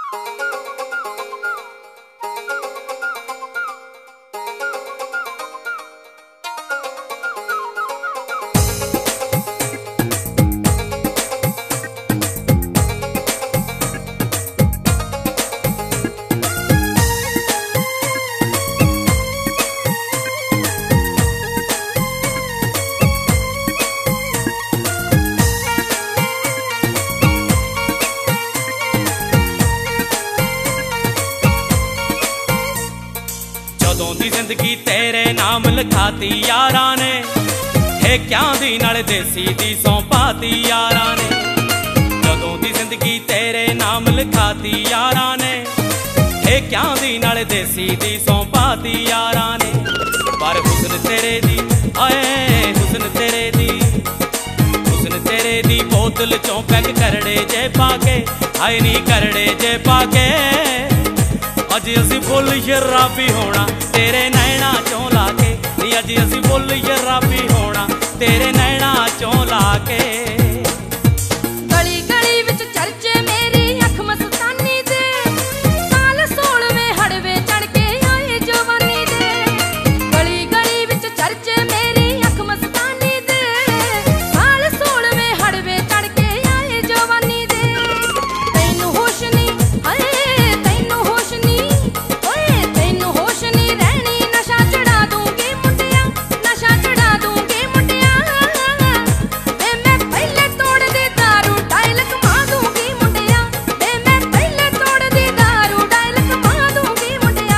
जिंदगी तेरे नाम लिखाती यारा ने, ठेकियां दी नाल देसी दी सौंपाती यारा ने। जदों दी जिंदगी तेरे नाम लिखाती यारा ने, ठेकियां दी नाल देसी दी सौंपाती यारा ने। पर हुस्न तेरे दी आए हुस्न तेरे दी, हुस्न तेरे दी बोतल चों पैक करड़े जे पाके, हाय नी करड़े जे पाके। अज असी फुल शराबी होना तेरे नैना चों लाके, अज असी फुल शराबी होना तेरे नैना चों लाके। गली गली विच चर्चे मेरी अख मस्तानी दे, साल 16वें हड़वे चढ़ के आए जवानी दे। गली गली विच चर्चे मेरी अख मस्तानी दे, साल 16वें हड़वे चढ़ के आए जवानी दे। तैनू होश नी हाय तैनू होश नी, ओए तैनू होश नी रहनी, नशा चढ़ा दूंगी मुंडिया, नशा चढ़ा दूंगी मुंडिया। वे मैं पहले तोड़ दी दारू डायलक मार दूंगी मुंडिया, वे मैं पहले तोड़ दी दारू डायलक मार दूंगी मुंडिया।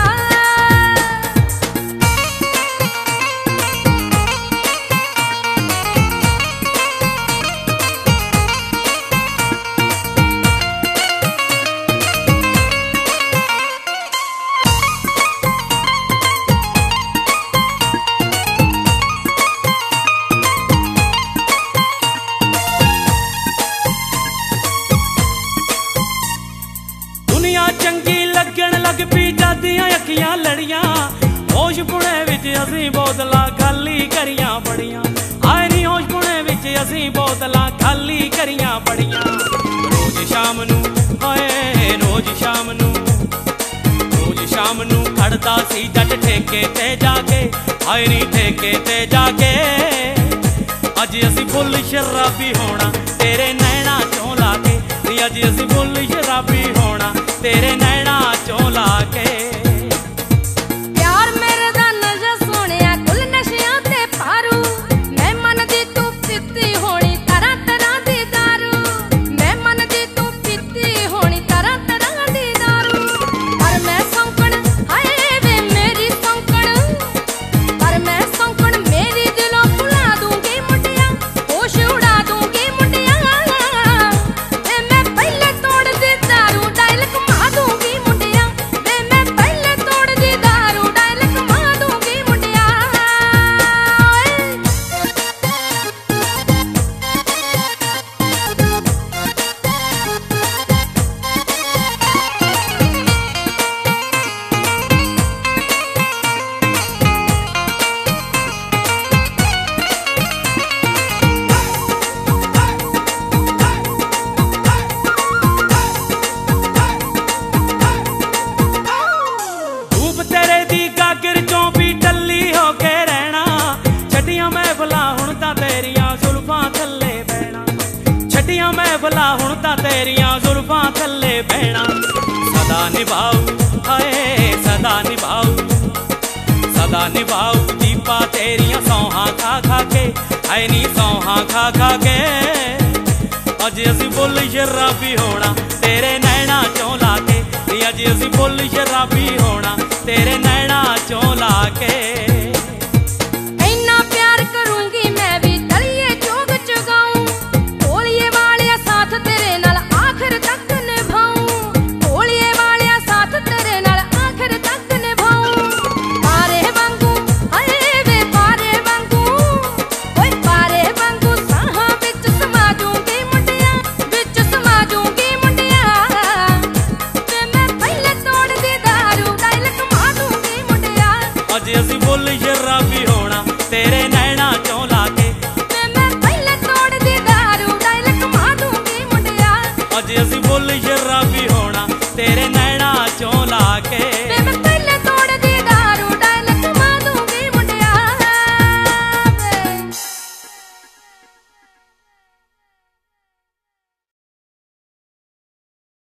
दुनिया चंगी लगन लग पी जादियां अखियां लड़ियां, होश पुणे विच असीं बोतलां खाली करियां बड़ियां। आए नी होश पुणे विच असीं बोतलां खाली करियां बड़ियां। रोज शाम नू हाए रोज शाम नू, रोज शाम नू खड़दा सी जट ठेके ते जाके, हाए नी ठेके ते जाके। अज असीं फुल शराबी होना तेरे नैना चों लाके, अज असीं फुल शराबी होना तेरे नैना चों लाके। प्यार मेरे दा नशा सोहणिया कुल नशियां ते पारू, मैं मनदी तू पीती होनी तरह तरह दी दारू, मैं मनदी तू पीती होनी तरह तरह दी दारू। पर मैं सौंकण हाय वे मेरी सौंकण, पर मैं सौंकण मेरी दिलों भुला दूंगी मुंडिया, होश उड़ा दूंगी मुंडिया। वे मैं पहले तोड़ दी दारू डायलक मार दूंगी मुंडिया, वे मैं पहले तोड़ दी दारू डायलक मार दूंगी मुंडिया। धूप तेरे दी गागर चों भी टल्ली होके रहना, छटियां महफिलां हुण तां तेरियां जुल्फां थल्ले बहना, छटियां महफिलां हुण तां तेरियां जुल्फां थल्ले बहना। सदा निभाऊ हाय सदा निभाऊ, सदा निभाऊ दीपा तेरियां सौहां खा खा के, हाय नी सौहां खा खा के। अज असीं फुल शराबी होना तेरे नैना चों लाके, अज असीं फुल शराबी होना तेरे नैना चों लाके। इन्ना प्यार करूंगी मैं भी तलिए जोग चुगाऊं, कोलिए वाले साथ तेरे नाल आखिर तक निभाऊं, कोलिए वाले साथ तेरे नाल आखिर तक निभाऊं। पारे वांगू हाय वे पारे वांगू, ओए पारे वांगू साहां विच समा दूंगी मुंडिया, विच समा दूंगी मुंडिया। वे मैं पहले तोड़ दी दारू डायलक मार दूंगी मुंडिया, अज असीं फुल शराबी होना तेरे नैना चों लाके, वे मैं पहले तोड़ दी दारू डायलक मार दूंगी मुंडिया। अज असीं फुल शराबी होना तेरे